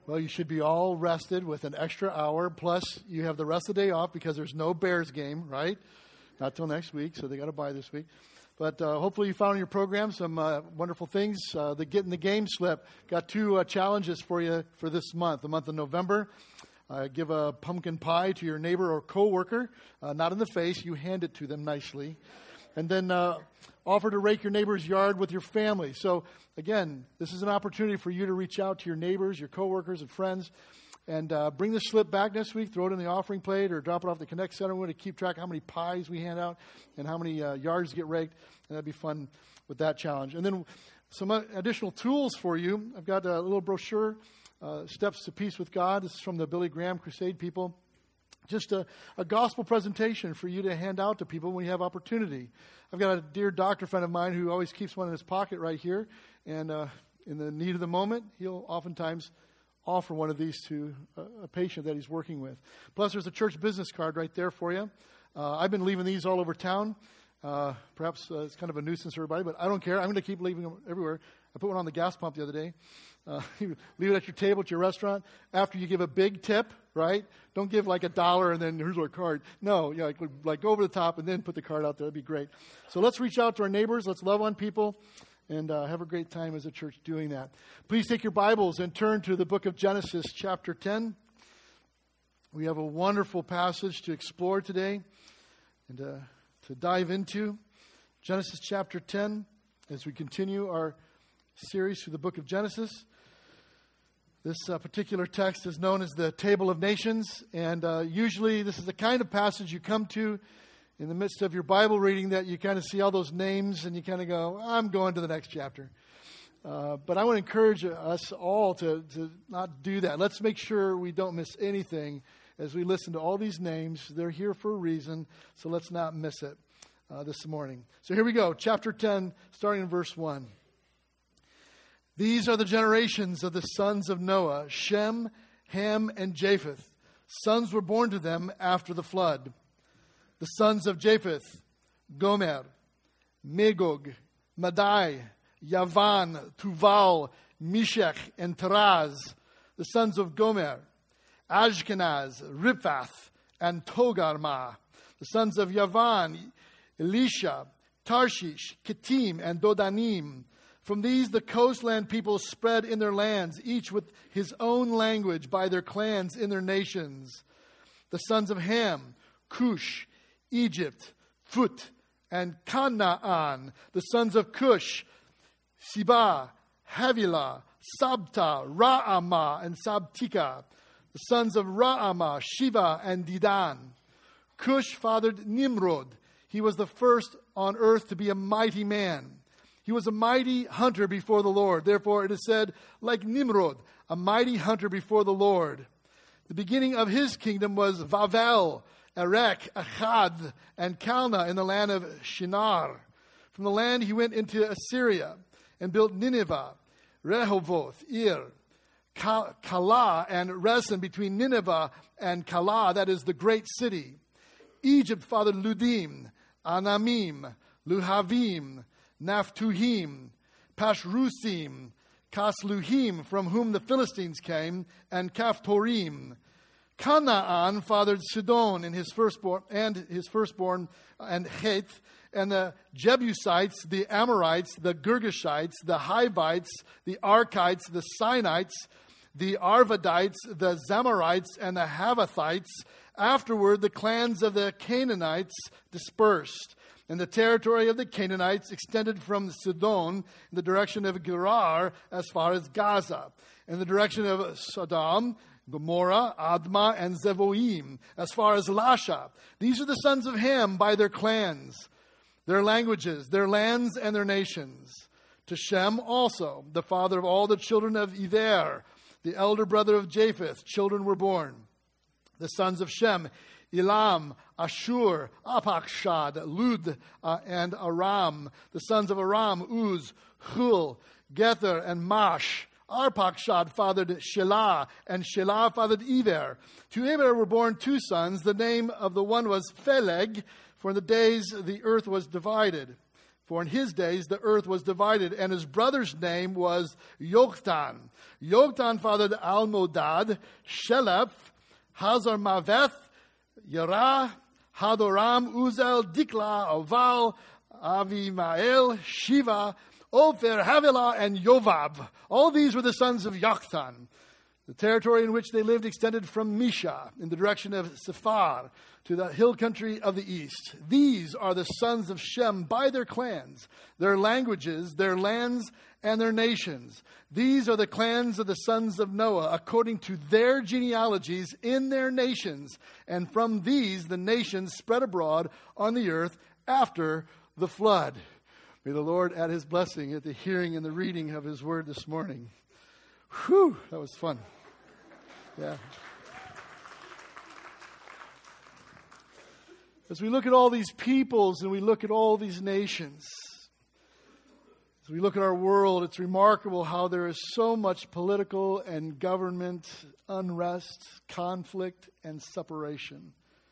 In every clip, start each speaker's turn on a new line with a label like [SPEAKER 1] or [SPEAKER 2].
[SPEAKER 1] Well, you should be all rested with an extra hour. Plus, you have the rest of the day off because there's no Bears game, right? Not till next week, so they got to buy this week. But hopefully you found in your program some wonderful things. The Get in the Game slip. Got two challenges for you for this month, the month of November. Give a pumpkin pie to your neighbor or coworker, not in the face. You hand it to them nicely. And then offer to rake your neighbor's yard with your family. So, again, this is an opportunity for you to reach out to your neighbors, your coworkers, and friends, and bring the slip back next week. Throw it in the offering plate or drop it off the Connect Center. We're going to keep track of how many pies we hand out and how many yards get raked. And that'd be fun with that challenge. And then some additional tools for you. I've got a little brochure, Steps to Peace with God. This is from the Billy Graham Crusade people. Just a gospel presentation for you to hand out to people when you have opportunity. I've got a dear doctor friend of mine who always keeps one in his pocket right here. And in the need of the moment, he'll oftentimes offer one of these to a patient that he's working with. Plus, there's a church business card right there for you. I've been leaving these all over town. Perhaps it's kind of a nuisance for everybody, but I don't care. I'm going to keep leaving them everywhere. I put one on the gas pump the other day. You leave it at your table at your restaurant. After you give a big tip, right? Don't give like $1 and then here's our card. No, like go over the top and then put the card out there. That'd be great. So let's reach out to our neighbors. Let's love on people and have a great time as a church doing that. Please take your Bibles and turn to the book of Genesis, chapter 10. We have a wonderful passage to explore today and to dive into. Genesis chapter 10, as we continue our series through the book of Genesis. This particular text is known as the Table of Nations, and usually this is the kind of passage you come to in the midst of your Bible reading that you kind of see all those names and you kind of go, I'm going to the next chapter. But I want to encourage us all to not do that. Let's make sure we don't miss anything as we listen to all these names. They're here for a reason, so let's not miss it this morning. So here we go, chapter 10, starting in verse 1. These are the generations of the sons of Noah, Shem, Ham, and Japheth. Sons were born to them after the flood. The sons of Japheth, Gomer, Magog, Madai, Yavan, Tuval, Meshech, and Taraz. The sons of Gomer, Ashkenaz, Riphath, and Togarmah. The sons of Yavan, Elisha, Tarshish, Kittim, and Dodanim. From these the coastland people spread in their lands, each with his own language by their clans in their nations. The sons of Ham, Cush, Egypt, Phut, and Canaan. The sons of Cush, Seba, Havilah, Sabta, Ra'amah, and Sabtika. The sons of Ra'amah, Shiva, and Dedan. Cush fathered Nimrod. He was the first on earth to be a mighty man. He was a mighty hunter before the Lord. Therefore, it is said, like Nimrod, a mighty hunter before the Lord. The beginning of his kingdom was Vavel, Erech, Achad, and Calneh in the land of Shinar. From the land he went into Assyria and built Nineveh, Rehoboth, Ir, Calah, and Resen between Nineveh and Calah, that is the great city. Egypt fathered Ludim, Anamim, Luhavim, Naphtuhim, Pashrusim, Kasluhim, from whom the Philistines came, and Kaphtorim. Canaan fathered Sidon and his firstborn, and Heth, and the Jebusites, the Amorites, the Girgashites, the Hivites, the Arkites, the Sinites, the Arvadites, the Zamorites, and the Havathites. Afterward, the clans of the Canaanites dispersed. And the territory of the Canaanites extended from Sidon in the direction of Gerar as far as Gaza, in the direction of Sodom, Gomorrah, Admah, and Zeboim, as far as Lasha. These are the sons of Ham by their clans, their languages, their lands, and their nations. To Shem also, the father of all the children of Eber, the elder brother of Japheth, children were born. The sons of Shem, Elam, Ashur, Apakshad, Lud, and Aram. The sons of Aram, Uz, Hul, Gether, and Mash. Arpakshad fathered Shelah, and Shelah fathered Eber. To Eber were born two sons. The name of the one was Pheleg, for in the days the earth was divided. For in his days the earth was divided, and his brother's name was Yoktan. Yoktan fathered Almodad, Sheleph, Hazarmaveth, Yerah, Hadoram, Uzel, Dikla, Oval, Avimael, Shiva, Ophir, Havilah, and Yovab. All these were the sons of Yoktan. The territory in which they lived extended from Misha in the direction of Sephar to the hill country of the east. These are the sons of Shem by their clans, their languages, their lands, and their nations. These are the clans of the sons of Noah according to their genealogies in their nations. And from these the nations spread abroad on the earth after the flood. May the Lord add his blessing at the hearing and the reading of his word this morning. Whew, that was fun. Yeah. As we look at all these peoples and we look at all these nations, as we look at our world, it's remarkable how there is so much political and government unrest, conflict, and separation.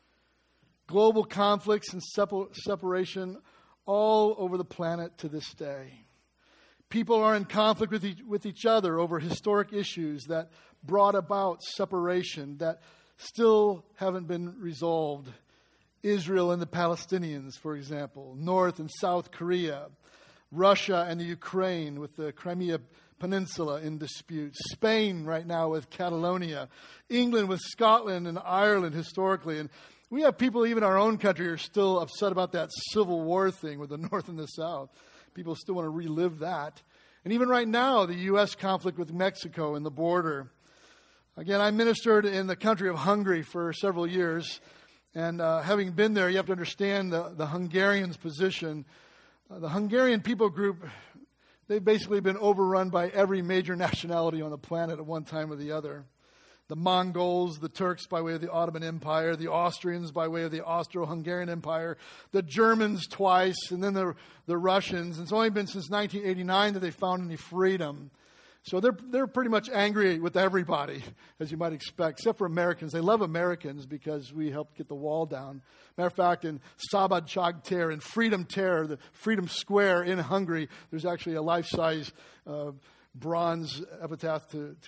[SPEAKER 1] Global conflicts and separation all over the planet to this day. People are in conflict with each other over historic issues that brought about separation that still haven't been resolved. Israel and the Palestinians, for example, North and South Korea, Russia and the Ukraine with the Crimea Peninsula in dispute, Spain right now with Catalonia, England with Scotland and Ireland historically. And we have people even in our own country who are still upset about that Civil War thing with the North and the South. People still want to relive that. And even right now, the U.S. conflict with Mexico and the border. Again, I ministered in the country of Hungary for several years. And having been there, you have to understand the Hungarians' position. The Hungarian people group, they've basically been overrun by every major nationality on the planet at one time or the other. The Mongols, the Turks by way of the Ottoman Empire, the Austrians by way of the Austro-Hungarian Empire, the Germans twice, and then the Russians. And it's only been since 1989 that they found any freedom. So they're pretty much angry with everybody, as you might expect, except for Americans. They love Americans because we helped get the wall down. Matter of fact, in Szabad Tér, in Freedom Tér, the Freedom Square in Hungary, there's actually a life-size bronze epitaph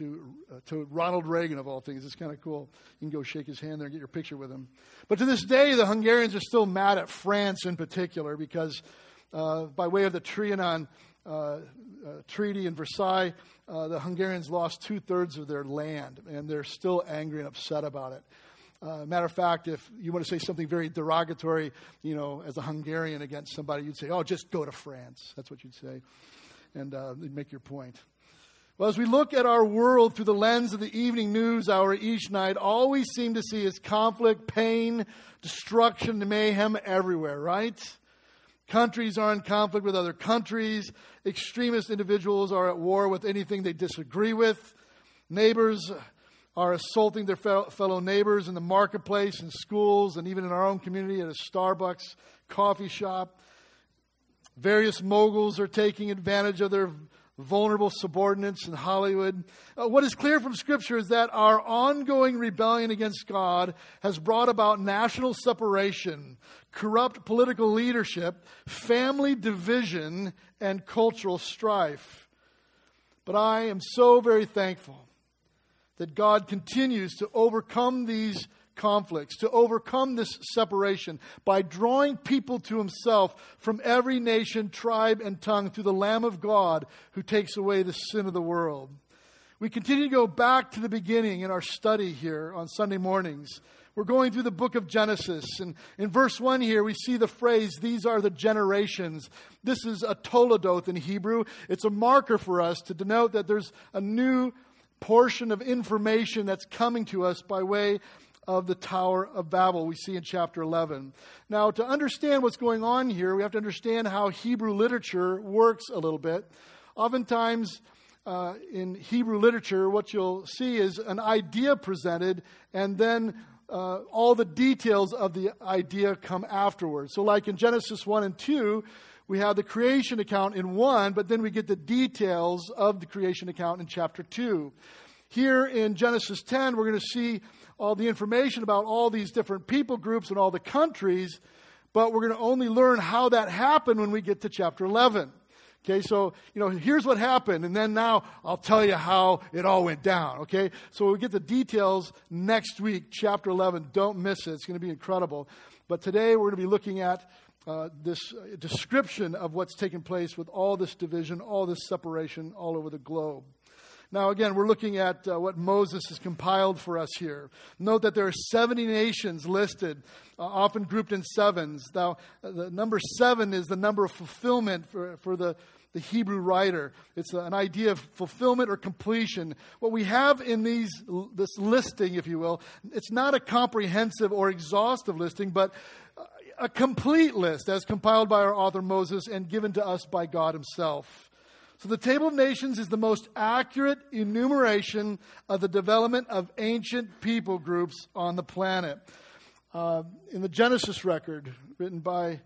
[SPEAKER 1] to Ronald Reagan, of all things. It's kind of cool. You can go shake his hand there and get your picture with him. But to this day, the Hungarians are still mad at France in particular because by way of the Trianon Treaty in Versailles, the Hungarians lost 2/3 of their land, and they're still angry and upset about it. Matter of fact, if you want to say something very derogatory, as a Hungarian against somebody, you'd say, "Oh, just go to France." That's what you'd say, and you'd make your point. Well, as we look at our world through the lens of the evening news hour each night, all we seem to see is conflict, pain, destruction, and mayhem everywhere, right? Countries are in conflict with other countries. Extremist individuals are at war with anything they disagree with. Neighbors are assaulting their fellow neighbors in the marketplace, in schools, and even in our own community at a Starbucks coffee shop. Various moguls are taking advantage of their vulnerable subordinates in Hollywood. What is clear from Scripture is that our ongoing rebellion against God has brought about national separation, corrupt political leadership, family division, and cultural strife. But I am so very thankful that God continues to overcome these conflicts, to overcome this separation by drawing people to himself from every nation, tribe, and tongue through the Lamb of God who takes away the sin of the world. We continue to go back to the beginning in our study here on Sunday mornings. We're going through the book of Genesis, and in verse 1 here we see the phrase, "These are the generations." This is a toledoth in Hebrew. It's a marker for us to denote that there's a new portion of information that's coming to us by way of the Tower of Babel we see in chapter 11. Now, to understand what's going on here, we have to understand how Hebrew literature works a little bit. Oftentimes, in Hebrew literature, what you'll see is an idea presented, and then all the details of the idea come afterwards. So like in Genesis 1 and 2, we have the creation account in 1, but then we get the details of the creation account in chapter 2. Here in Genesis 10, we're going to see all the information about all these different people groups and all the countries, but we're going to only learn how that happened when we get to chapter 11. Okay, so, here's what happened, and then now I'll tell you how it all went down, okay? So we'll get the details next week, chapter 11. Don't miss it. It's going to be incredible. But today we're going to be looking at this description of what's taken place with all this division, all this separation all over the globe. Now, again, we're looking at what Moses has compiled for us here. Note that there are 70 nations listed, often grouped in sevens. Now, the number 7 is the number of fulfillment for the Hebrew writer. It's an idea of fulfillment or completion. What we have in this listing, if you will, it's not a comprehensive or exhaustive listing, but a complete list as compiled by our author Moses and given to us by God himself. So the Table of Nations is the most accurate enumeration of the development of ancient people groups on the planet. In the Genesis record, written by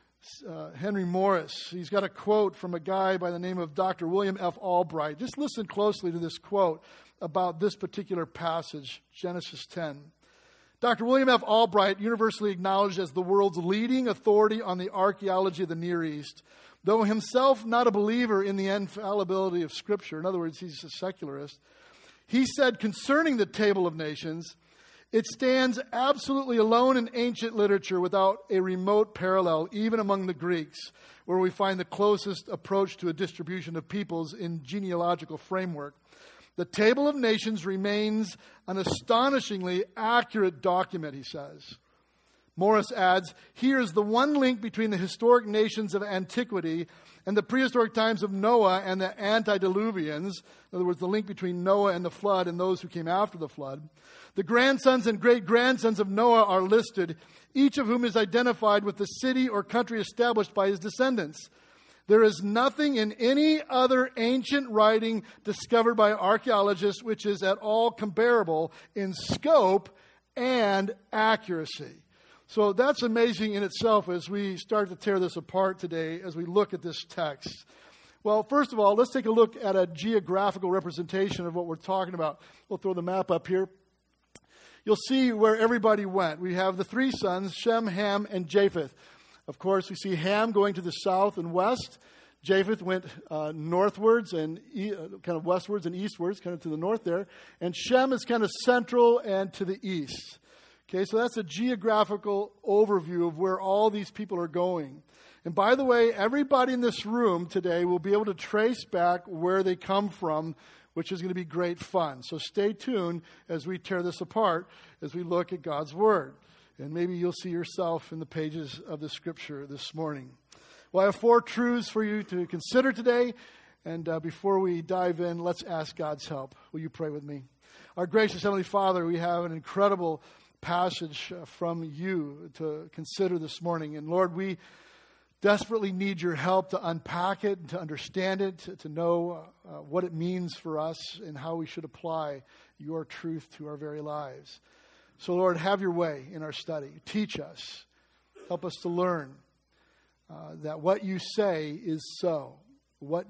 [SPEAKER 1] Henry Morris, he's got a quote from a guy by the name of Dr. William F. Albright. Just listen closely to this quote about this particular passage, Genesis 10. Dr. William F. Albright, universally acknowledged as the world's leading authority on the archaeology of the Near East, though himself not a believer in the infallibility of Scripture, in other words, he's a secularist, he said concerning the Table of Nations, it stands absolutely alone in ancient literature without a remote parallel, even among the Greeks, where we find the closest approach to a distribution of peoples in genealogical framework. The Table of Nations remains an astonishingly accurate document, he says. Morris adds, here is the one link between the historic nations of antiquity and the prehistoric times of Noah and the antediluvians. In other words, the link between Noah and the flood and those who came after the flood. The grandsons and great-grandsons of Noah are listed, each of whom is identified with the city or country established by his descendants. There is nothing in any other ancient writing discovered by archaeologists which is at all comparable in scope and accuracy. So that's amazing in itself as we start to tear this apart today as we look at this text. Well, first of all, let's take a look at a geographical representation of what we're talking about. We'll throw the map up here. You'll see where everybody went. We have the 3 sons, Shem, Ham, and Japheth. Of course, we see Ham going to the south and west. Japheth went northwards and kind of westwards and eastwards, kind of to the north there. And Shem is kind of central and to the east. Okay, so that's a geographical overview of where all these people are going. And by the way, everybody in this room today will be able to trace back where they come from, which is going to be great fun. So stay tuned as we tear this apart, as we look at God's Word. And maybe you'll see yourself in the pages of the Scripture this morning. Well, I have 4 truths for you to consider today. And before we dive in, let's ask God's help. Will you pray with me? Our gracious Heavenly Father, we have an incredible passage from you to consider this morning. And Lord, we desperately need your help to unpack it, to understand it, to know what it means for us and how we should apply your truth to our very lives. So, Lord, have your way in our study. Teach us. Help us to learn that what you say is so. What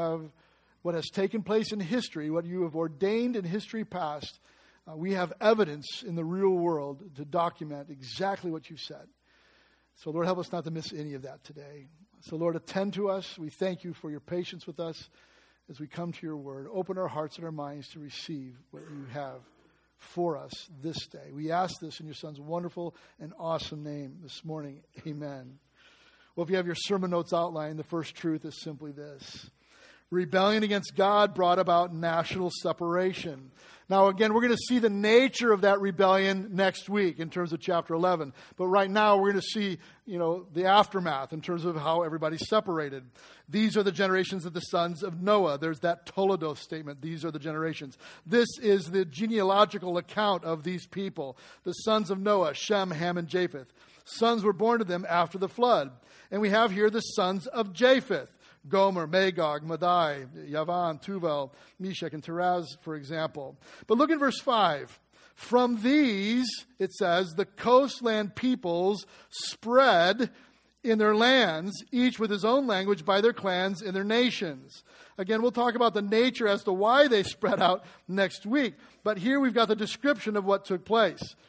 [SPEAKER 1] has taken place in history, what you have ordained in history past, we have evidence in the real world to document exactly what you've said. So, Lord, help us not to miss any of that today. So, Lord, attend to us. We thank you for your patience with us as we come to your word. Open our hearts and our minds to receive what you have for us this day. We ask this in your Son's wonderful and awesome name this morning. Amen. Well, if you have your sermon notes outlined, the first truth is simply this. Rebellion against God brought about national separation. Now, again, we're going to see the nature of that rebellion next week in terms of chapter 11. But right now, we're going to see, the aftermath in terms of how everybody's separated. These are the generations of the sons of Noah. There's that Toledo statement. These are the generations. This is the genealogical account of these people. The sons of Noah, Shem, Ham, and Japheth. Sons were born to them after the flood. And we have here the sons of Japheth. Gomer, Magog, Madai, Yavan, Tuval, Meshach, and Tiraz, for example. But look at verse 5. From these, it says, the coastland peoples spread in their lands, each with his own language by their clans in their nations. Again, we'll talk about the nature as to why they spread out next week. But here we've got the description of what took place.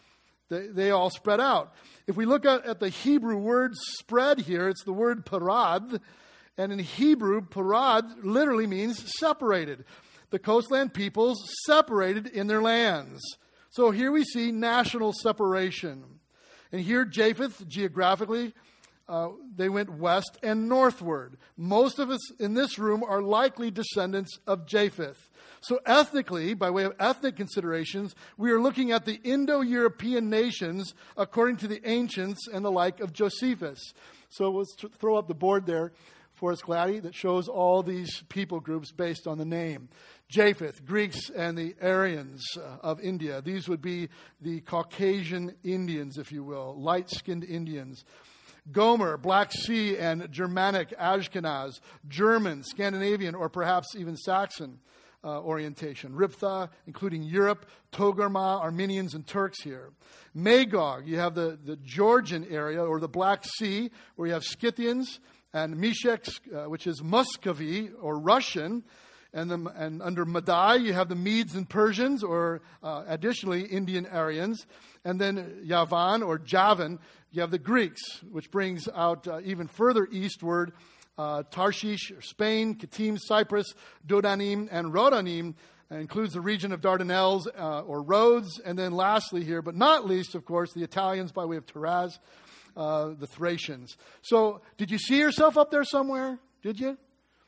[SPEAKER 1] They all spread out. If we look at the Hebrew word spread here, it's the word parad. And in Hebrew, parad literally means separated. The coastland peoples separated in their lands. So here we see national separation. And here Japheth, geographically, they went west and northward. Most of us in this room are likely descendants of Japheth. So ethnically, by way of ethnic considerations, we are looking at the Indo-European nations according to the ancients and the like of Josephus. So let's throw up the board there for us, Gladdy, that shows all these people groups based on the name. Japheth, Greeks, and the Aryans of India. These would be the Caucasian Indians, if you will, light-skinned Indians. Gomer, Black Sea and Germanic, Ashkenaz, German, Scandinavian, or perhaps even Saxon orientation. Riptha, including Europe, Togarmah, Armenians, and Turks here. Magog, you have the Georgian area, or the Black Sea, where you have Scythians, and Meshech, which is Muscovy, or Russian. And under Madai, you have the Medes and Persians, or additionally, Indian Aryans. And then Yavan, or Javan, you have the Greeks, which brings out even further eastward, Tarshish, Spain, Kittim, Cyprus, Dodanim, and Rodanim. Includes the region of Dardanelles, or Rhodes. And then lastly here, but not least, of course, the Italians by way of Taraz, the Thracians. So, did you see yourself up there somewhere? Did you?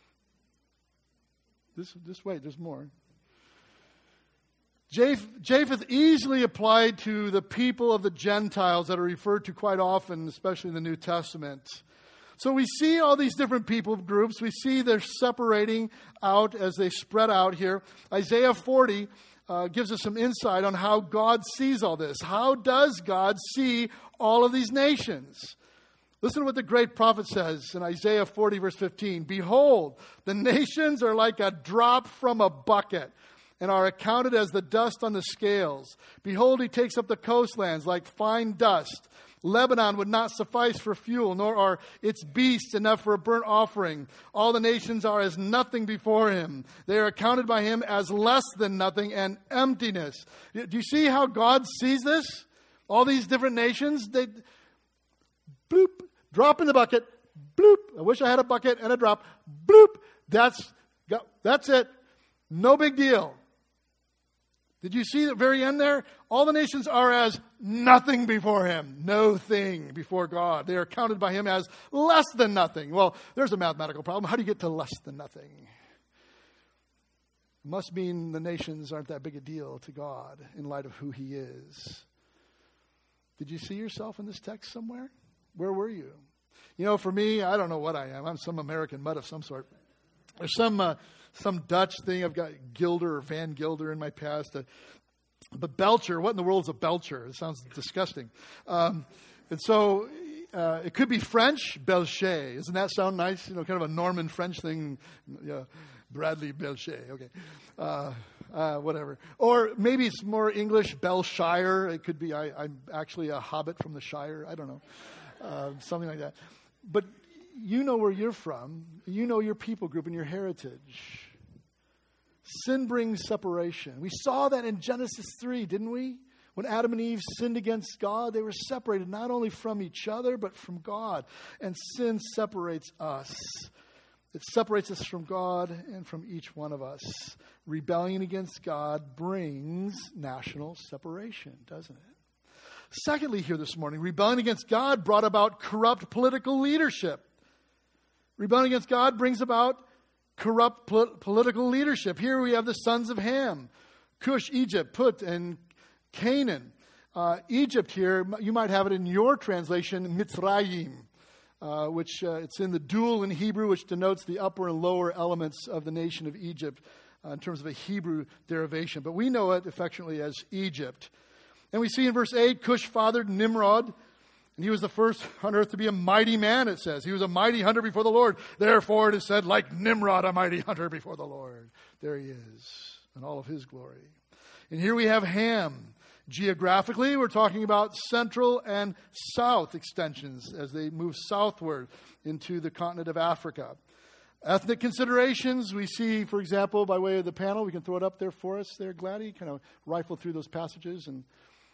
[SPEAKER 1] This way, there's more. Japheth easily applied to the people of the Gentiles that are referred to quite often, especially in the New Testament. So we see all these different people groups. We see they're separating out as they spread out here. Isaiah 40 gives us some insight on how God sees all this. How does God see all of these nations? Listen to what the great prophet says in Isaiah 40, verse 15. Behold, the nations are like a drop from a bucket and are accounted as the dust on the scales. Behold, he takes up the coastlands like fine dust. Lebanon would not suffice for fuel, nor are its beasts enough for a burnt offering. All the nations are as nothing before him. They are accounted by him as less than nothing and emptiness. Do you see how God sees this? All these different nations, they bloop, drop in the bucket, bloop. I wish I had a bucket and a drop, bloop. That's it. No big deal. Did you see the very end there? All the nations are as nothing before him. No thing before God. They are counted by him as less than nothing. Well, there's a mathematical problem. How do you get to less than nothing? It must mean the nations aren't that big a deal to God in light of who he is. Did you see yourself in this text somewhere? Where were you? You know, for me, I don't know what I am. I'm some American mutt of some sort. There's some Dutch thing. I've got Gilder or Van Gilder in my past. But Belcher, what in the world is a Belcher? It sounds disgusting. And so it could be French, Belcher. Doesn't that sound nice? You know, kind of a Norman French thing. Yeah, Bradley Belcher. Okay. Whatever. Or maybe it's more English, Belshire. It could be I'm actually a hobbit from the Shire. I don't know. Something like that. But you know where you're from. You know your people group and your heritage. Sin brings separation. We saw that in Genesis 3, didn't we? When Adam and Eve sinned against God, they were separated not only from each other, but from God. And sin separates us. It separates us from God and from each one of us. Rebellion against God brings national separation, doesn't it? Secondly, here this morning, rebellion against God brought about corrupt political leadership. Rebellion against God brings about corrupt political leadership. Here we have the sons of Ham, Cush, Egypt, Put, and Canaan. Egypt here, you might have it in your translation, Mitzrayim, which it's in the dual in Hebrew, which denotes the upper and lower elements of the nation of Egypt in terms of a Hebrew derivation. But we know it affectionately as Egypt. And we see in verse 8, Cush fathered Nimrod, and he was the first on earth to be a mighty man, it says. He was a mighty hunter before the Lord. Therefore, it is said, like Nimrod, a mighty hunter before the Lord. There he is in all of his glory. And here we have Ham. Geographically, we're talking about central and south extensions as they move southward into the continent of Africa. Ethnic considerations, we see, for example, by way of the panel, we can throw it up there for us there, Gladdy, kind of rifle through those passages. And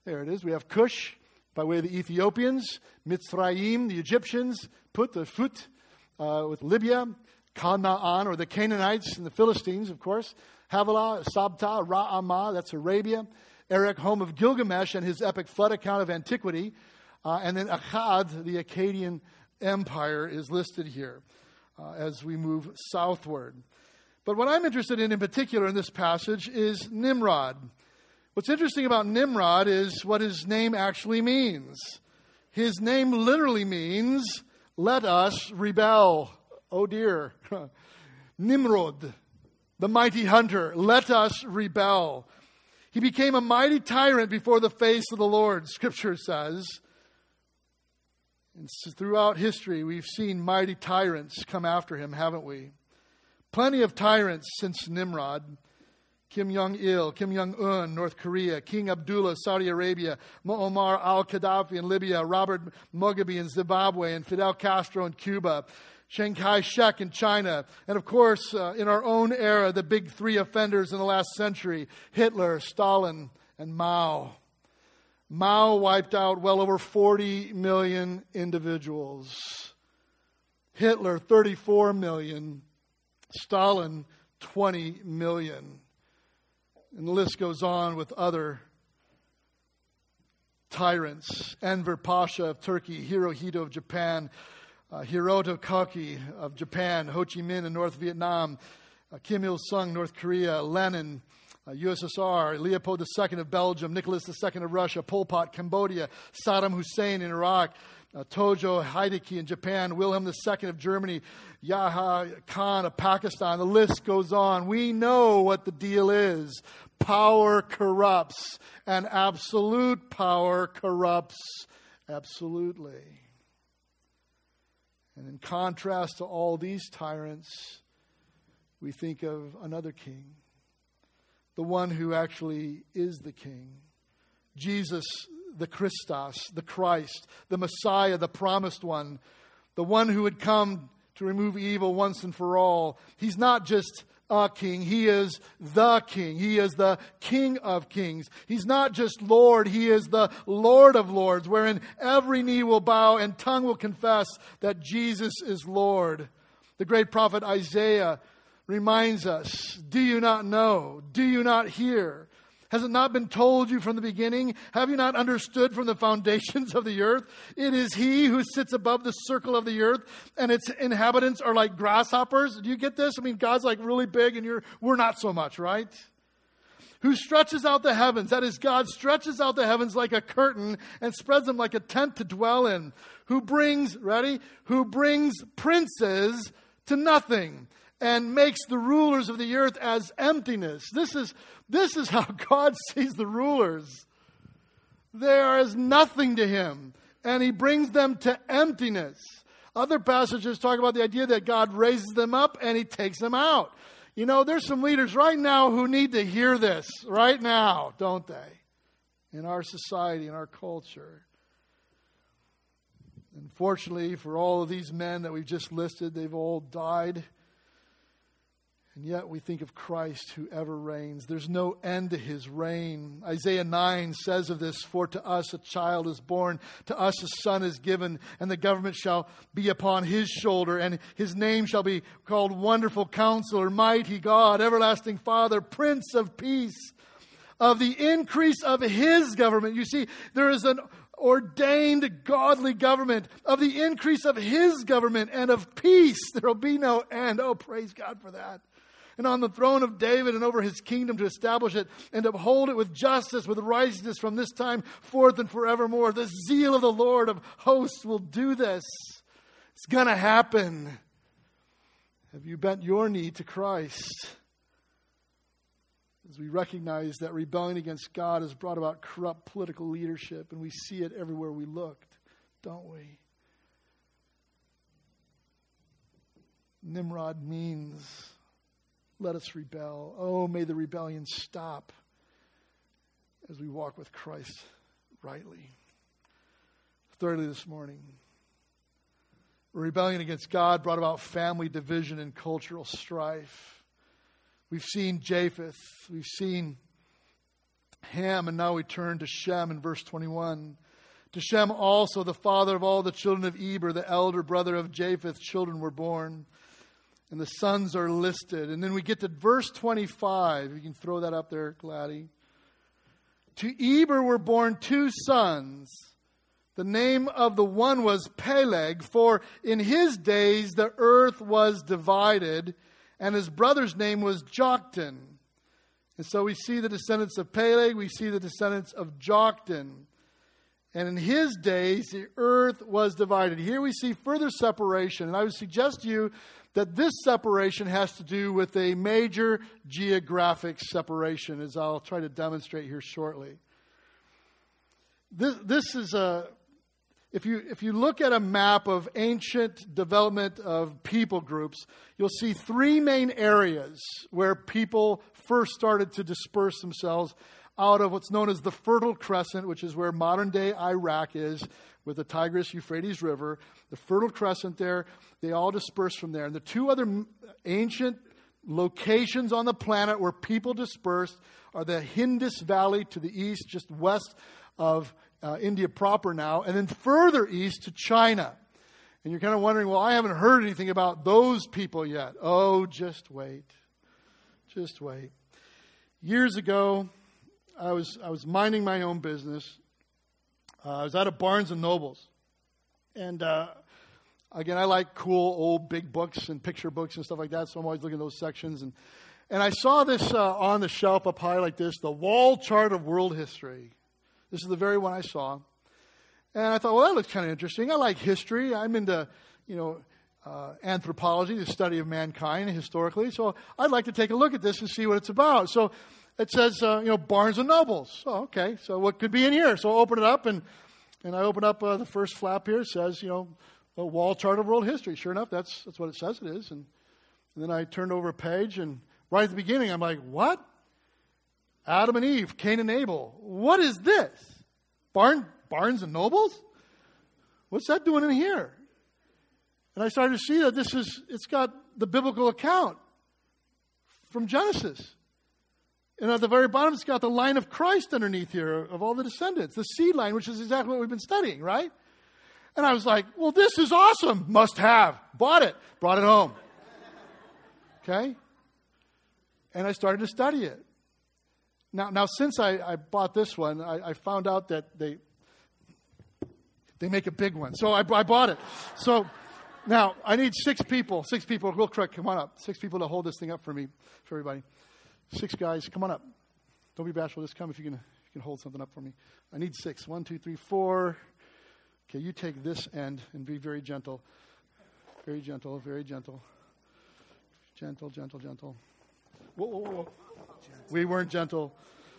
[SPEAKER 1] There it is. We have Cush by way of the Ethiopians, Mitzrayim, the Egyptians, Put, the Phut, with Libya, Canaan, or the Canaanites and the Philistines, of course, Havilah, Sabta, Ra'amah, that's Arabia, Erech, home of Gilgamesh and his epic flood account of antiquity, and then Akkad, the Akkadian Empire, is listed here as we move southward. But what I'm interested in particular in this passage is Nimrod. What's interesting about Nimrod is what his name actually means. His name literally means, let us rebel. Oh dear. Nimrod, the mighty hunter, let us rebel. He became a mighty tyrant before the face of the Lord, Scripture says. And throughout history, we've seen mighty tyrants come after him, haven't we? Plenty of tyrants since Nimrod. Kim Jong-il, Kim Jong-un, North Korea, King Abdullah, Saudi Arabia, Muammar al-Gaddafi in Libya, Robert Mugabe in Zimbabwe, and Fidel Castro in Cuba, Chiang Kai-shek in China, and of course, in our own era, the big three offenders in the last century, Hitler, Stalin, and Mao. Mao wiped out well over 40 million individuals. Hitler, 34 million. Stalin, 20 million. And the list goes on with other tyrants. Enver Pasha of Turkey, Hirohito of Japan, Hiroto Koki of Japan, Ho Chi Minh in North Vietnam, Kim Il-sung, North Korea, Lenin, USSR, Leopold II of Belgium, Nicholas II of Russia, Pol Pot, Cambodia, Saddam Hussein in Iraq, Tojo Hideki in Japan, Wilhelm II of Germany, Yahya Khan of Pakistan. The list goes on. We know what the deal is. Power corrupts, and absolute power corrupts absolutely. And in contrast to all these tyrants, we think of another king, the one who actually is the king, Jesus, the Christos, the Christ, the Messiah, the promised one, the one who would come to remove evil once and for all. He's not just a king, he is the king. He is the King of kings. He's not just Lord, he is the Lord of lords, wherein every knee will bow and tongue will confess that Jesus is Lord. The great prophet Isaiah reminds us, do you not know? Do you not hear? Has it not been told you from the beginning? Have you not understood from the foundations of the earth? It is he who sits above the circle of the earth, and its inhabitants are like grasshoppers. Do you get this? I mean, God's like really big, and we're not so much, right? Who stretches out the heavens, that is, God stretches out the heavens like a curtain and spreads them like a tent to dwell in. Who brings, ready? Who brings princes to nothing and makes the rulers of the earth as emptiness. This is how God sees the rulers. They are as nothing to him, and he brings them to emptiness. Other passages talk about the idea that God raises them up and he takes them out. You know, there's some leaders right now who need to hear this right now, don't they? In our society, in our culture. Unfortunately, for all of these men that we've just listed, they've all died. And yet we think of Christ who ever reigns. There's no end to his reign. Isaiah 9 says of this, for to us a child is born, to us a son is given, and the government shall be upon his shoulder, and his name shall be called Wonderful Counselor, Mighty God, Everlasting Father, Prince of Peace. Of the increase of his government. You see, there is an ordained godly government. Of the increase of his government and of peace, there will be no end. Oh, praise God for that. And on the throne of David and over his kingdom to establish it and uphold it with justice, with righteousness from this time forth and forevermore. The zeal of the Lord of hosts will do this. It's going to happen. Have you bent your knee to Christ? As we recognize that rebellion against God has brought about corrupt political leadership, and we see it everywhere we looked, don't we? Nimrod means, let us rebel. Oh, may the rebellion stop as we walk with Christ rightly. Thirdly, this morning, rebellion against God brought about family division and cultural strife. We've seen Japheth. We've seen Ham, and now we turn to Shem in verse 21. To Shem also, the father of all the children of Eber, the elder brother of Japheth, children were born. And the sons are listed. And then we get to verse 25. You can throw that up there, Gladdy. To Eber were born 2 sons. The name of the one was Peleg, for in his days the earth was divided, and his brother's name was Joktan. And so we see the descendants of Peleg, we see the descendants of Joktan. And in his days the earth was divided. Here we see further separation, and I would suggest to you that this separation has to do with a major geographic separation, as I'll try to demonstrate here shortly. This is if you look at a map of ancient development of people groups, you'll see 3 main areas where people first started to disperse themselves out of what's known as the Fertile Crescent, which is where modern-day Iraq is, with the Tigris-Euphrates River. The Fertile Crescent there, they all dispersed from there. And the 2 other ancient locations on the planet where people dispersed are the Indus Valley to the east, just west of India proper now, and then further east to China. And you're kind of wondering, well, I haven't heard anything about those people yet. Oh, just wait. Just wait. Years ago, I was minding my own business. I was out of Barnes & Nobles. And again, I like cool old big books and picture books and stuff like that, so I'm always looking at those sections. And I saw this on the shelf up high like this, the Wall Chart of World History. This is the very one I saw. And I thought, well, that looks kind of interesting. I like history. I'm into, anthropology, the study of mankind historically. So I'd like to take a look at this and see what it's about. So it says, Barnes & Nobles. Oh, okay. So what could be in here? So I open it up, and I open up the first flap here. It says, a Wall Chart of World History. Sure enough, that's what it says it is. And then I turned over a page, and right at the beginning, I'm like, what? Adam and Eve, Cain and Abel. What is this? Barnes and Nobles? What's that doing in here? And I started to see that it's got the biblical account from Genesis. And at the very bottom, it's got the line of Christ underneath here of all the descendants, the seed line, which is exactly what we've been studying, right? And I was like, well, this is awesome. Must have. Bought it. Brought it home. Okay? And I started to study it. Now, since I bought this one, I found out that they make a big one. So I bought it. So now I need 6 people. 6 people, real quick, come on up. 6 people to hold this thing up for me, for everybody. 6 guys, come on up. Don't be bashful. Just come if you can hold something up for me. I need 6. 1, 2, 3, 4. Okay, you take this end and be very gentle. Very gentle, very gentle. Gentle, gentle, gentle. Whoa, whoa, whoa. We weren't gentle.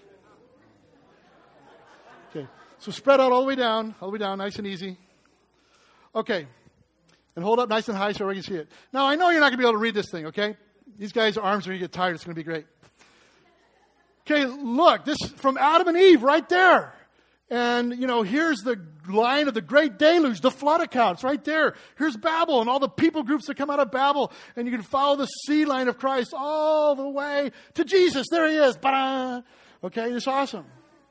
[SPEAKER 1] Okay, so spread out all the way down, nice and easy. Okay, and hold up nice and high so everyone can see it. Now, I know you're not going to be able to read this thing, okay? These guys' arms are going to get tired. It's going to be great. Okay, look, this is from Adam and Eve right there. And, here's the line of the great deluge, the flood accounts right there. Here's Babel and all the people groups that come out of Babel. And you can follow the seed line of Christ all the way to Jesus. There he is. Ba-da! Okay, it's awesome.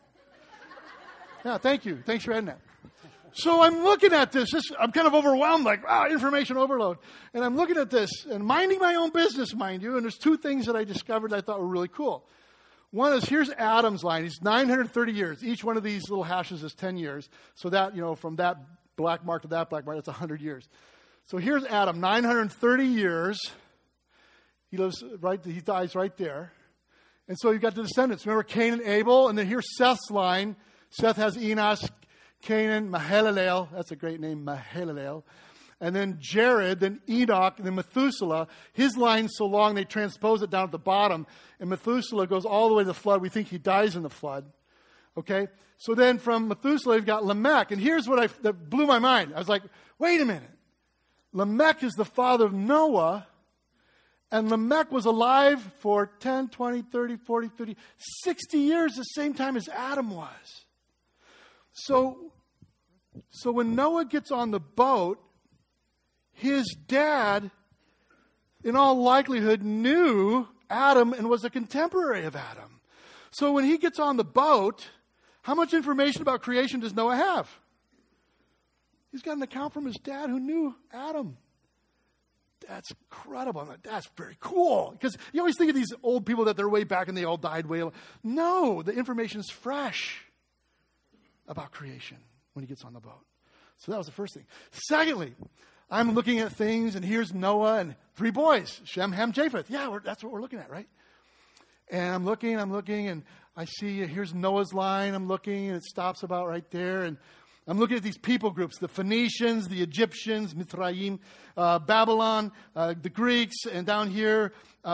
[SPEAKER 1] Yeah, thank you. Thanks for adding that. So I'm looking at this. I'm kind of overwhelmed, like, information overload. And I'm looking at this and minding my own business, mind you. And there's 2 things that I discovered that I thought were really cool. One is, here's Adam's line. He's 930 years. Each one of these little hashes is 10 years. So that, from that black mark to that black mark, that's 100 years. So here's Adam, 930 years. He dies right there. And so you've got the descendants. Remember Cain and Abel? And then here's Seth's line. Seth has Enos, Canaan, Mahalalel. That's a great name, Mahalalel. And then Jared, then Enoch, and then Methuselah. His line's so long they transpose it down at the bottom. And Methuselah goes all the way to the flood. We think he dies in the flood. Okay? So then from Methuselah, you've got Lamech. And here's what that blew my mind. I was like, wait a minute. Lamech is the father of Noah. And Lamech was alive for 10, 20, 30, 40, 50, 60 years, the same time as Adam was. So when Noah gets on the boat, his dad, in all likelihood, knew Adam and was a contemporary of Adam. So when he gets on the boat, how much information about creation does Noah have? He's got an account from his dad who knew Adam. That's incredible. That's very cool. Because you always think of these old people that they're way back and they all died way. No, the information is fresh about creation when he gets on the boat. So that was the first thing. Secondly, I'm looking at things, and here's Noah and 3 boys, Shem, Ham, Japheth. Yeah, that's what we're looking at, right? And I'm looking, and I see, here's Noah's line. I'm looking, and it stops about right there. And I'm looking at these people groups, the Phoenicians, the Egyptians, Mithraim, Babylon, the Greeks, and down here,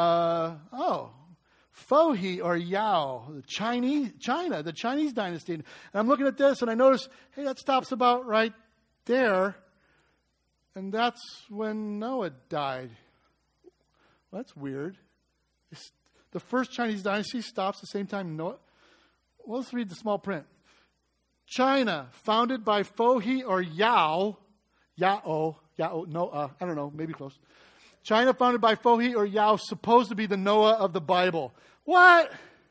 [SPEAKER 1] Fohi or Yao, China, the Chinese dynasty. And I'm looking at this, and I notice, hey, that stops about right there. And that's when Noah died. Well, that's weird. The first Chinese dynasty stops the same time Noah. Well, let's read the small print. China, founded by Fohi or Yao, Noah, I don't know, maybe close. China, founded by Fohi or Yao, supposed to be the Noah of the Bible. What?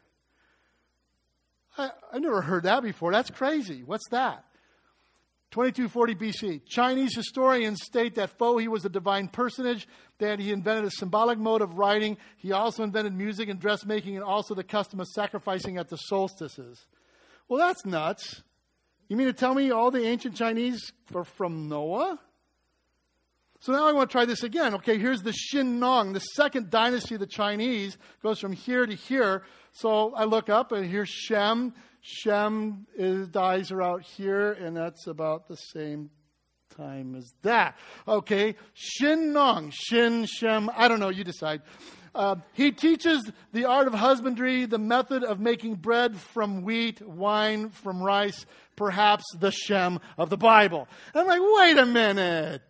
[SPEAKER 1] I never heard that before. That's crazy. What's that? 2240 BC. Chinese historians state that Fohi was a divine personage, that he invented a symbolic mode of writing. He also invented music and dressmaking, and also the custom of sacrificing at the solstices. Well, that's nuts. You mean to tell me all the ancient Chinese are from Noah? So now I want to try this again. Okay, here's the Xin Nong, the second dynasty of the Chinese, goes from here to here. So I look up, and here's Shem. Shem dies around here, and that's about the same time as that. Okay, Xin Nong, Shem, I don't know, you decide. He teaches the art of husbandry, the method of making bread from wheat, wine from rice, perhaps the Shem of the Bible. And I'm like, wait a minute.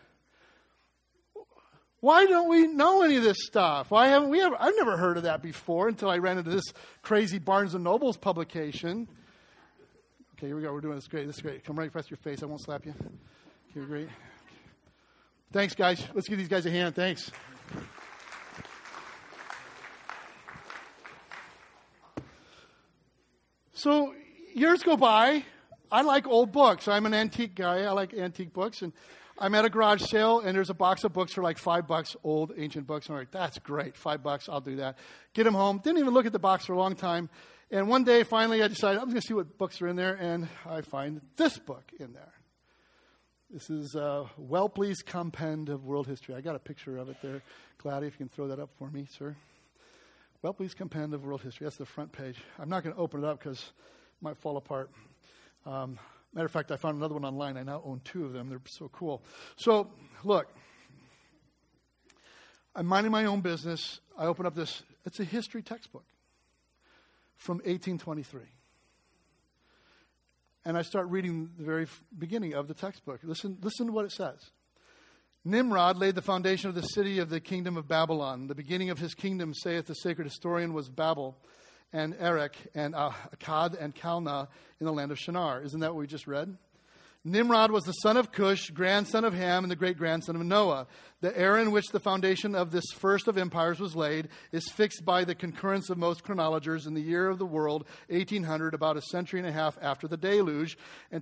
[SPEAKER 1] Why don't we know any of this stuff? Why haven't we ever? I've never heard of that before until I ran into this crazy Barnes & Noble's publication. Okay, here we go. We're doing this great. This is great. Come right across your face. I won't slap you. You're great. Thanks, guys. Let's give these guys a hand. Thanks. So years go by. I like old books. I'm an antique guy. I like antique books. And I'm at a garage sale, and there's a box of books for like $5, old ancient books. I'm like, that's great, $5, I'll do that. Get them home. Didn't even look at the box for a long time. And one day, finally, I decided I'm going to see what books are in there, and I find this book in there. This is Welpley's Compend of World History. I got a picture of it there. Gladdy, if you can throw that up for me, sir. Welpley's Compend of World History. That's the front page. I'm not going to open it up because it might fall apart. Matter of fact, I found another one online. I now own 2 of them. They're so cool. So, look. I'm minding my own business. I open up this. It's a history textbook from 1823. And I start reading the very beginning of the textbook. Listen to what it says. Nimrod laid the foundation of the city of the kingdom of Babylon. The beginning of his kingdom, saith the sacred historian, was Babel, and Erech, and Akkad, and Calneh in the land of Shinar. Isn't that what we just read? Nimrod was the son of Cush, grandson of Ham, and the great-grandson of Noah. The era in which the foundation of this first of empires was laid is fixed by the concurrence of most chronologers in the year of the world, 1800, about a century and a half after the deluge, and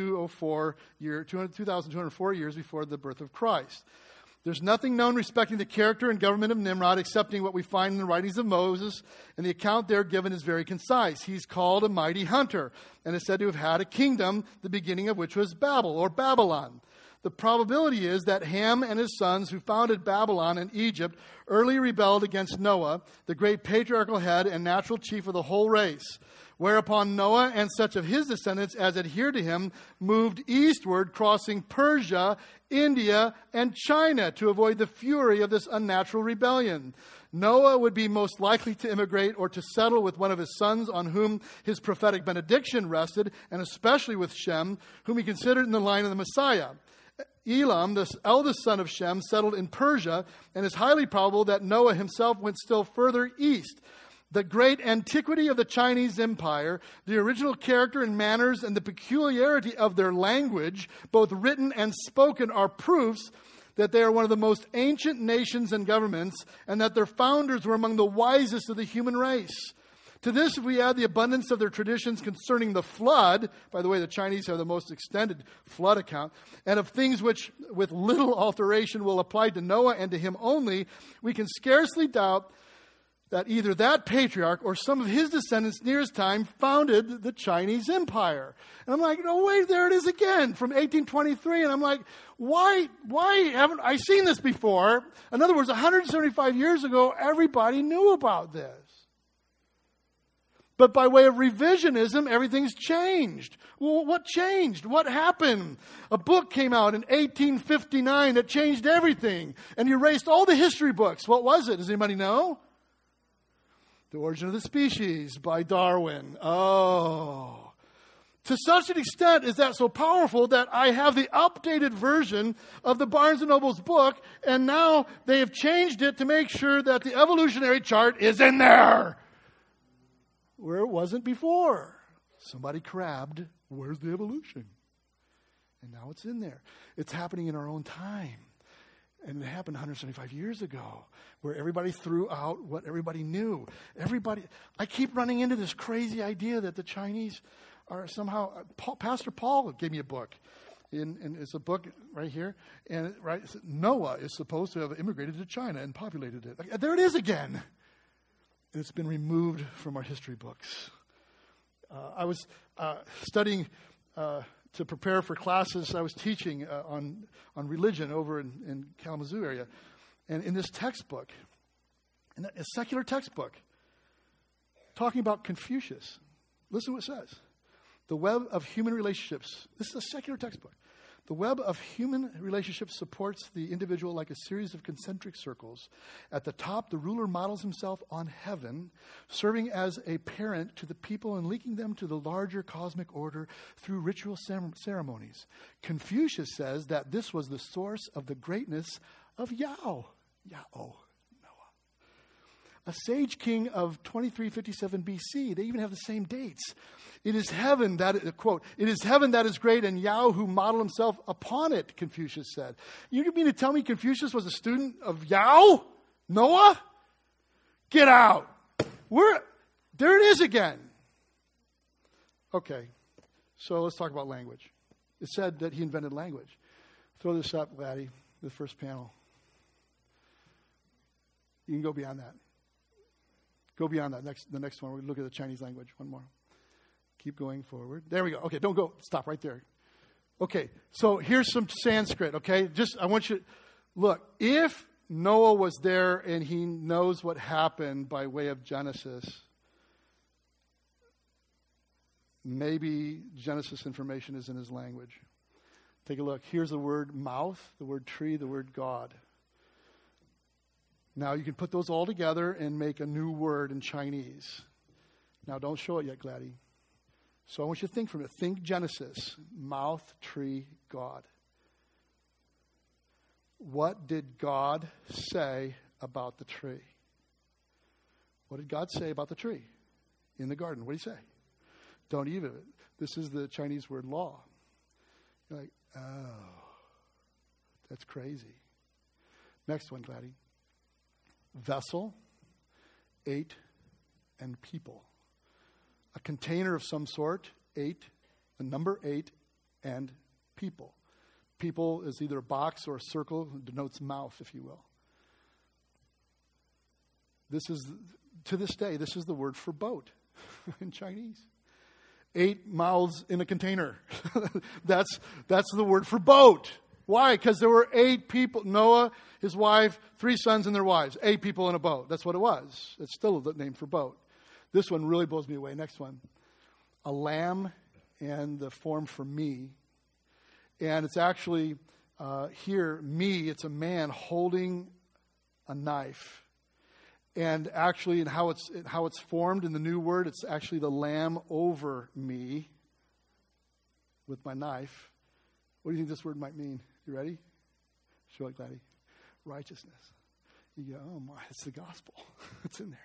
[SPEAKER 1] 2,204 years before the birth of Christ. There's nothing known respecting the character and government of Nimrod excepting what we find in the writings of Moses, and the account there given is very concise. He's called a mighty hunter, and is said to have had a kingdom, the beginning of which was Babel, or Babylon. The probability is that Ham and his sons, who founded Babylon and Egypt, early rebelled against Noah, the great patriarchal head and natural chief of the whole race. Whereupon Noah and such of his descendants as adhered to him moved eastward, crossing Persia, India, and China to avoid the fury of this unnatural rebellion. Noah would be most likely to immigrate or to settle with one of his sons on whom his prophetic benediction rested, and especially with Shem, whom he considered in the line of the Messiah. Elam, the eldest son of Shem, settled in Persia, and it's highly probable that Noah himself went still further east. The great antiquity of the Chinese Empire, the original character and manners, and the peculiarity of their language, both written and spoken, are proofs that they are one of the most ancient nations and governments, and that their founders were among the wisest of the human race. To this, if we add the abundance of their traditions concerning the flood, by the way, the Chinese have the most extended flood account, and of things which with little alteration will apply to Noah and to him only, we can scarcely doubt that either that patriarch or some of his descendants near his time founded the Chinese Empire. And I'm like, no, wait, there it is again from 1823. And I'm like, why haven't I seen this before? In other words, 175 years ago, everybody knew about this. But by way of revisionism, everything's changed. Well, what changed? What happened? A book came out in 1859 that changed everything and erased all the history books. What was it? Does anybody know? The Origin of the Species by Darwin. Oh. To such an extent is that so powerful that I have the updated version of the Barnes & Noble's book, and now they have changed it to make sure that the evolutionary chart is in there, where it wasn't before. Somebody crabbed, where's the evolution? And now it's in there. It's happening in our own time. And it happened 175 years ago, where everybody threw out what everybody knew. I keep running into this crazy idea that the Chinese are somehow, Pastor Paul gave me a book. And it's a book right here. And Noah is supposed to have immigrated to China and populated it. There it is again. And it's been removed from our history books. I was studying to prepare for classes. I was teaching on religion over in Kalamazoo area. And in this textbook, a secular textbook, talking about Confucius, listen to what it says. The web of human relationships. This is a secular textbook. The web of human relationships supports the individual like a series of concentric circles. At the top, the ruler models himself on heaven, serving as a parent to the people and linking them to the larger cosmic order through ritual ceremonies. Confucius says that this was the source of the greatness of Yao, Noah, a sage king of 2357 BC. They even have the same dates. It is heaven that, quote, it is heaven that is great, and Yao who modeled himself upon it, Confucius said. You mean to tell me Confucius was a student of Yao? Noah? Get out. There it is again. Okay, so let's talk about language. It said that he invented language. Throw this up, Laddie, the first panel. You can go beyond that. Go beyond that. The next one, we'll look at the Chinese language. One more. Keep going forward. There we go. Okay, don't go. Stop right there. Okay, so here's some Sanskrit, okay? I want you, look, if Noah was there and he knows what happened by way of Genesis, maybe Genesis information is in his language. Take a look. Here's the word mouth, the word tree, the word God. Now you can put those all together and make a new word in Chinese. Now don't show it yet, Gladdy. So I want you to think from it. Think Genesis, mouth, tree, God. What did God say about the tree? What did God say about the tree in the garden? What did he say? Don't eat of it. This is the Chinese word law. You're like, oh, that's crazy. Next one, Gladdy. Vessel, 8, and people. A container of some sort, 8, the number 8, and people. People is either a box or a circle, it denotes mouth, if you will. This is, to this day, this is the word for boat in Chinese. 8 mouths in a container. That's the word for boat. Why? Because there were 8 people. Noah, his wife, 3 sons and their wives. 8 people in a boat. That's what it was. It's still the name for boat. This one really blows me away. Next one. A lamb and the form for me. And it's actually here, me, it's a man holding a knife. And actually, in how it's formed in the new word, it's actually the lamb over me with my knife. What do you think this word might mean? You ready? Show it, Gladdy. Righteousness. You go, oh my, it's the gospel. It's in there.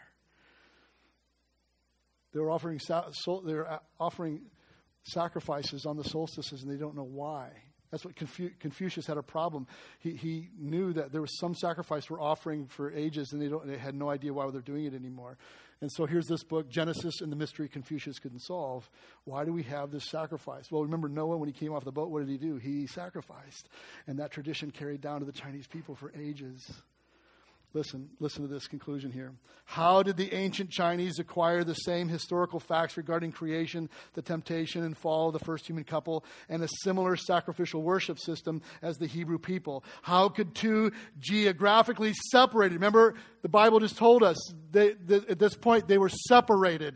[SPEAKER 1] They're offering sacrifices on the solstices, and they don't know why. That's what Confucius had a problem. He knew that there was some sacrifice we're offering for ages, and they had no idea why they're doing it anymore. And so here's this book, Genesis and the Mystery Confucius Couldn't Solve. Why do we have this sacrifice? Well, remember Noah, when he came off the boat, what did he do? He sacrificed. And that tradition carried down to the Chinese people for ages. Listen to this conclusion here. How did the ancient Chinese acquire the same historical facts regarding creation, the temptation and fall of the first human couple, and a similar sacrificial worship system as the Hebrew people? How could two geographically separated, remember the Bible just told us, at this point they were separated.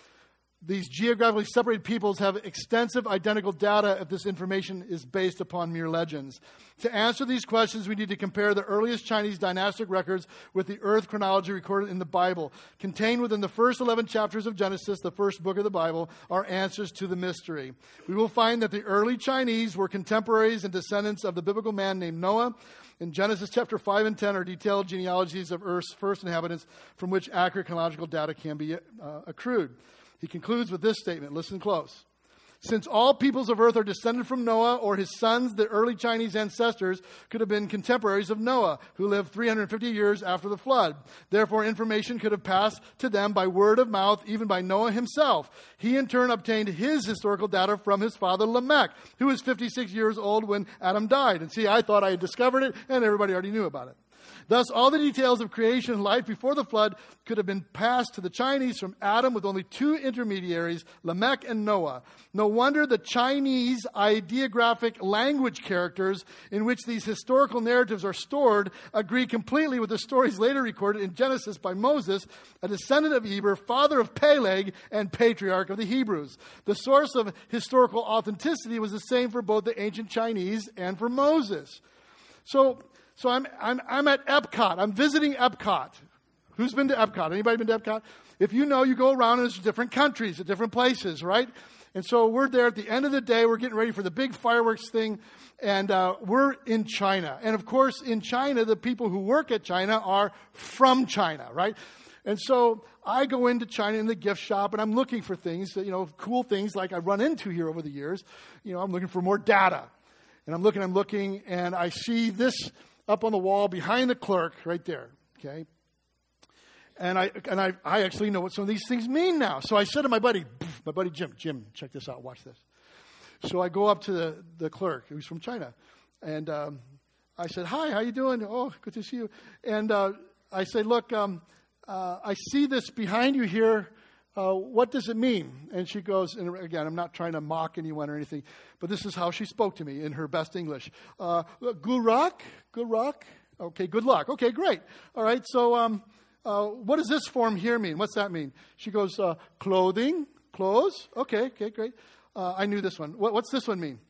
[SPEAKER 1] These geographically separated peoples have extensive identical data if this information is based upon mere legends. To answer these questions, we need to compare the earliest Chinese dynastic records with the earth chronology recorded in the Bible. Contained within the first 11 chapters of Genesis, the first book of the Bible, are answers to the mystery. We will find that the early Chinese were contemporaries and descendants of the biblical man named Noah. In Genesis chapter 5 and 10 are detailed genealogies of Earth's first inhabitants from which accurate chronological data can be accrued. He concludes with this statement. Listen close. Since all peoples of earth are descended from Noah or his sons, the early Chinese ancestors could have been contemporaries of Noah, who lived 350 years after the flood. Therefore, information could have passed to them by word of mouth, even by Noah himself. He, in turn, obtained his historical data from his father Lamech, who was 56 years old when Adam died. And see, I thought I had discovered it, and everybody already knew about it. Thus, all the details of creation and life before the flood could have been passed to the Chinese from Adam with only two intermediaries, Lamech and Noah. No wonder the Chinese ideographic language characters in which these historical narratives are stored agree completely with the stories later recorded in Genesis by Moses, a descendant of Eber, father of Peleg, and patriarch of the Hebrews. The source of historical authenticity was the same for both the ancient Chinese and for Moses. So I'm at Epcot. I'm visiting Epcot. Who's been to Epcot? Anybody been to Epcot? If you know, you go around and there's different countries at different places, right? And so we're there at the end of the day. We're getting ready for the big fireworks thing. And we're in China. And of course, in China, the people who work at China are from China, right? And so I go into China in the gift shop and I'm looking for things, cool things like I run into here over the years. I'm looking for more data. And I'm looking, and I see this up on the wall behind the clerk right there, okay? And I actually know what some of these things mean now. So I said to my buddy Jim, check this out, watch this. So I go up to the clerk, who's from China, and I said, hi, how you doing? Oh, good to see you. And I said, look, I see this behind you here. What does it mean? And she goes, and again, I'm not trying to mock anyone or anything, but this is how she spoke to me in her best English. Good luck. Okay, good luck. Okay, great. All right, so what does this form here mean? What's that mean? She goes, clothing, clothes. Okay, great. I knew this one. What's this one mean?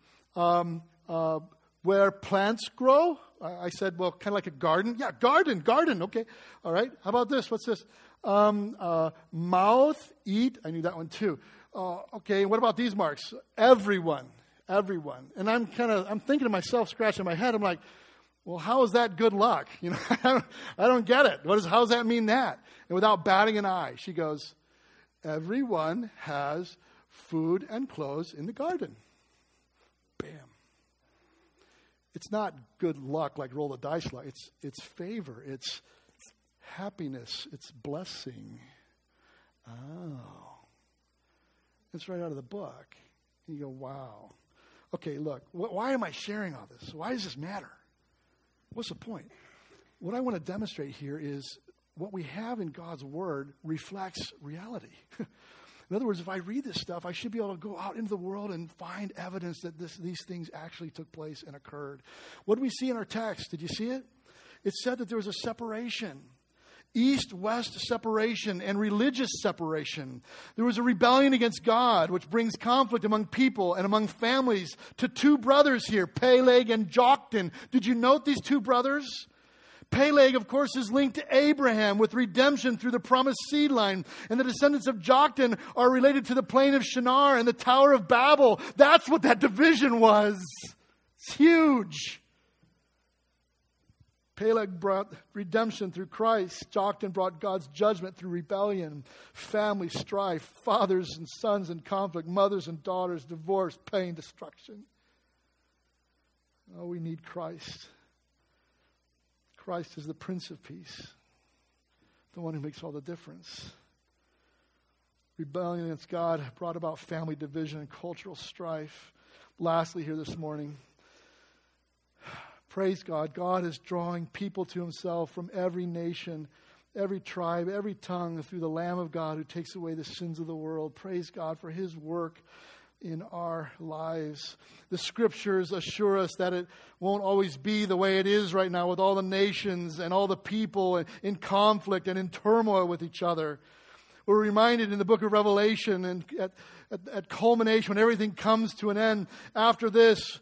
[SPEAKER 1] Where plants grow? I said, well, kind of like a garden. Yeah, garden. Okay. All right. How about this? What's this? Mouth, eat. I knew that one too. Okay. What about these marks? Everyone. And I'm thinking to myself, scratching my head. I'm like, well, how is that good luck? I don't get it. How does that mean that? And without batting an eye, she goes, everyone has food and clothes in the garden. Bam. It's not good luck like roll the dice luck. It's favor. It's happiness. It's blessing. Oh. It's right out of the book. And you go, wow. Okay, look, why am I sharing all this? Why does this matter? What's the point? What I want to demonstrate here is what we have in God's Word reflects reality. In other words, if I read this stuff, I should be able to go out into the world and find evidence that these things actually took place and occurred. What do we see in our text? Did you see it? It said that there was a separation. East-west separation and religious separation. There was a rebellion against God, which brings conflict among people and among families to two brothers here, Peleg and Joktan. Did you note these two brothers? Peleg, of course, is linked to Abraham with redemption through the promised seed line. And the descendants of Joktan are related to the plain of Shinar and the Tower of Babel. That's what that division was. It's huge. Peleg brought redemption through Christ. Joktan brought God's judgment through rebellion, family strife, fathers and sons in conflict, mothers and daughters, divorce, pain, destruction. Oh, we need Christ. Christ is the Prince of Peace, the one who makes all the difference. Rebellion against God brought about family division and cultural strife. Lastly, here this morning, praise God. God is drawing people to himself from every nation, every tribe, every tongue through the Lamb of God who takes away the sins of the world. Praise God for his work in our lives. The scriptures assure us that it won't always be the way it is right now with all the nations and all the people in conflict and in turmoil with each other. We're reminded in the book of Revelation and at culmination when everything comes to an end after this,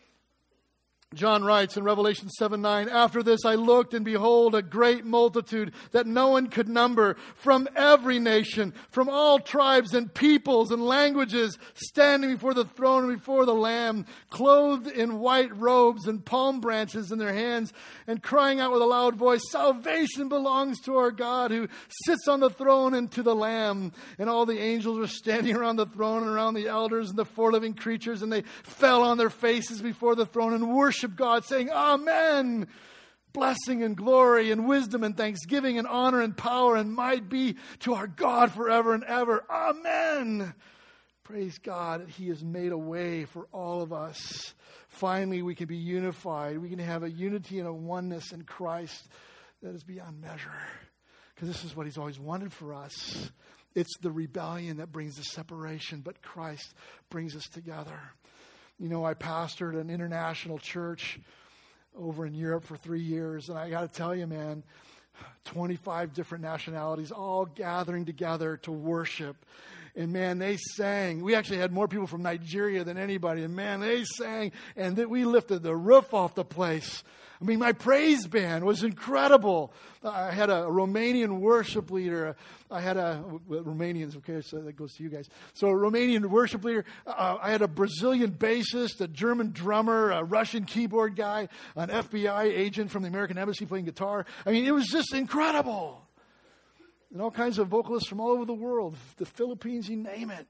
[SPEAKER 1] John writes in Revelation 7:9, after this I looked, and behold, a great multitude that no one could number, from every nation, from all tribes and peoples and languages, standing before the throne and before the Lamb, clothed in white robes and palm branches in their hands, and crying out with a loud voice, salvation belongs to our God who sits on the throne and to the Lamb. And all the angels were standing around the throne and around the elders and the four living creatures, and they fell on their faces before the throne and worshiped God, saying, Amen. Blessing and glory and wisdom and thanksgiving and honor and power and might be to our God forever and ever. Amen. Praise God that he has made a way for all of us. Finally, we can be unified. We can have a unity and a oneness in Christ that is beyond measure. Because this is what he's always wanted for us. It's the rebellion that brings the separation, but Christ brings us together. You know, I pastored an international church over in Europe for 3 years. And I got to tell you, man, 25 different nationalities all gathering together to worship. And man, they sang. We actually had more people from Nigeria than anybody. And man, they sang. And we lifted the roof off the place. I mean, my praise band was incredible. I had a Romanian worship leader. Romanians, okay, so that goes to you guys. So a Romanian worship leader. I had a Brazilian bassist, a German drummer, a Russian keyboard guy, an FBI agent from the American Embassy playing guitar. I mean, it was just incredible. And all kinds of vocalists from all over the world, the Philippines, you name it.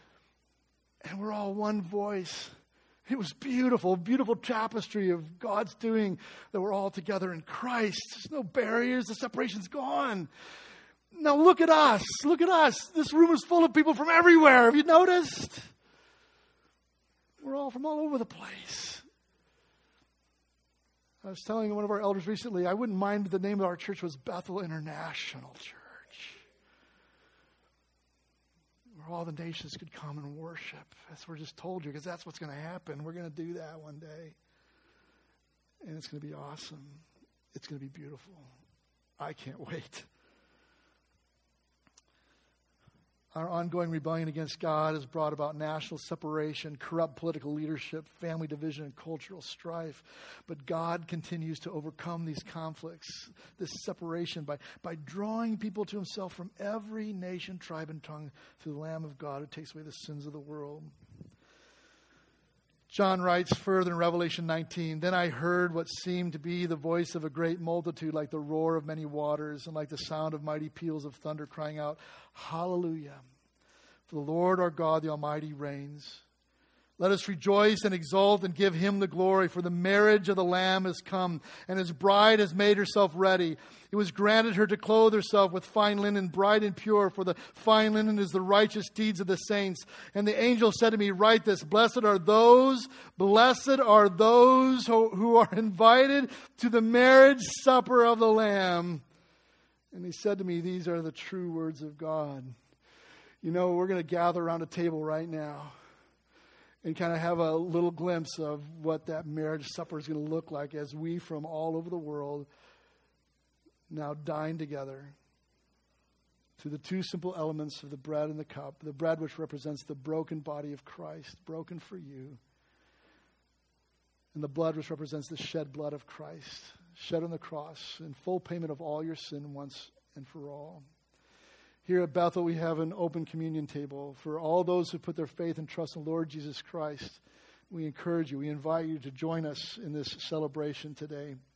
[SPEAKER 1] And we're all one voice. It was beautiful, beautiful tapestry of God's doing that we're all together in Christ. There's no barriers. The separation's gone. Now look at us. Look at us. This room is full of people from everywhere. Have you noticed? We're all from all over the place. I was telling one of our elders recently, I wouldn't mind if the name of our church was Bethel International Church. Where all the nations could come and worship. That's what we're just told you, because that's what's going to happen. We're going to do that one day. And it's going to be awesome. It's going to be beautiful. I can't wait. Our ongoing rebellion against God has brought about national separation, corrupt political leadership, family division, and cultural strife. But God continues to overcome these conflicts, this separation, by drawing people to himself from every nation, tribe, and tongue through the Lamb of God who takes away the sins of the world. John writes further in Revelation 19, then I heard what seemed to be the voice of a great multitude, like the roar of many waters, and like the sound of mighty peals of thunder, crying out, Hallelujah! For the Lord our God, the Almighty, reigns. Let us rejoice and exult and give him the glory, for the marriage of the Lamb has come, and his bride has made herself ready. It was granted her to clothe herself with fine linen, bright and pure, for the fine linen is the righteous deeds of the saints. And the angel said to me, write this, blessed are those who are invited to the marriage supper of the Lamb. And he said to me, these are the true words of God. You know, we're going to gather around a table right now and kind of have a little glimpse of what that marriage supper is going to look like as we from all over the world now dine together to the two simple elements of the bread and the cup. The bread which represents the broken body of Christ, broken for you. And the blood which represents the shed blood of Christ, shed on the cross in full payment of all your sin once and for all. Here at Bethel, we have an open communion table for all those who put their faith and trust in the Lord Jesus Christ. We encourage you, we invite you to join us in this celebration today.